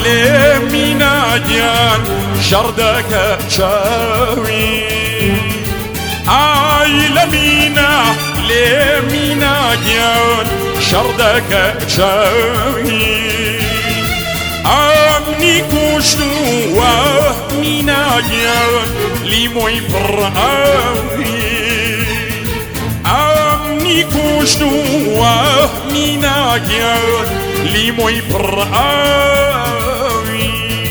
لمیناگیان شردەکە چاوی ئای لمیناگیان شردەکە چاوی ئەمنی کوشتووە میناگیان لیمۆی پڕئاوی ئەمنی کوشتووە میناگیان لیمۆی پڕئاوی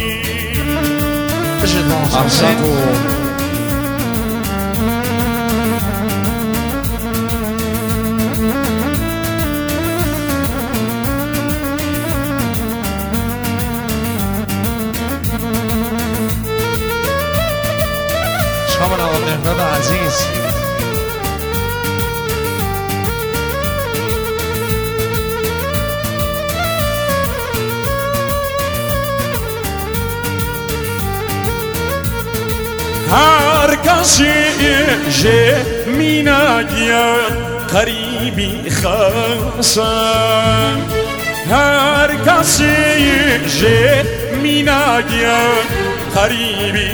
شامل آقا مهراب عزیز هر کسی جه میناگیان قریبی خاصم هر کسی جه میناگیان قریبی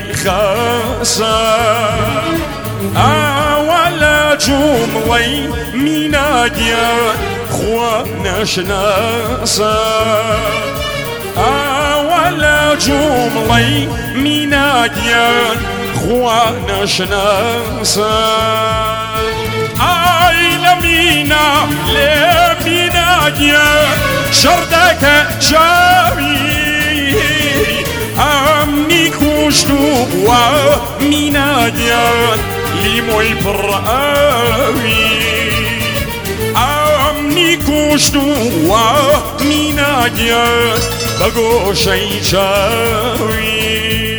خاصم اول جمله میناگیان خوا نشناسم اول جمله میناگیان خوا نشناسم ای لمیناگیان شردەکە چاوی ئەمنی کوشتووە میناگیان لیمۆی پڕئاوی ئەمنی کوشتووە میناگیان بە گۆشەی چاوی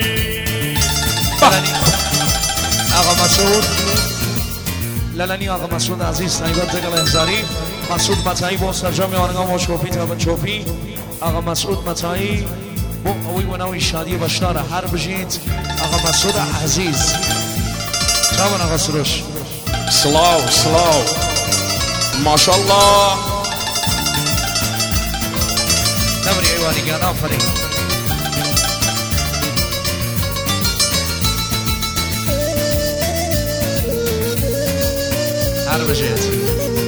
آقا مسعود لالانی آقا مسعود عزیز نایبت دقل انزاری مسعود متایی با سرجام آنگاه ما چوپی تابن چوپی آقا مسعود متایی با اوی و نوی شادی بشتار هر بجید آقا مسعود عزیز چابن آقا سروش سلاو ماشالله نمری ایوانی گان آفرین هر بجید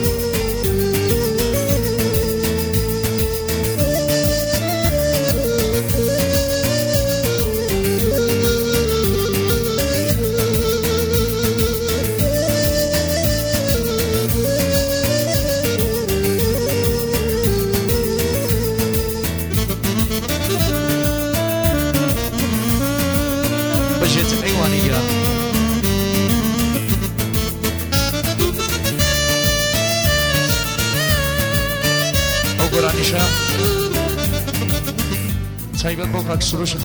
بجید ایوانی گان قرآنیشا تایبت با سروش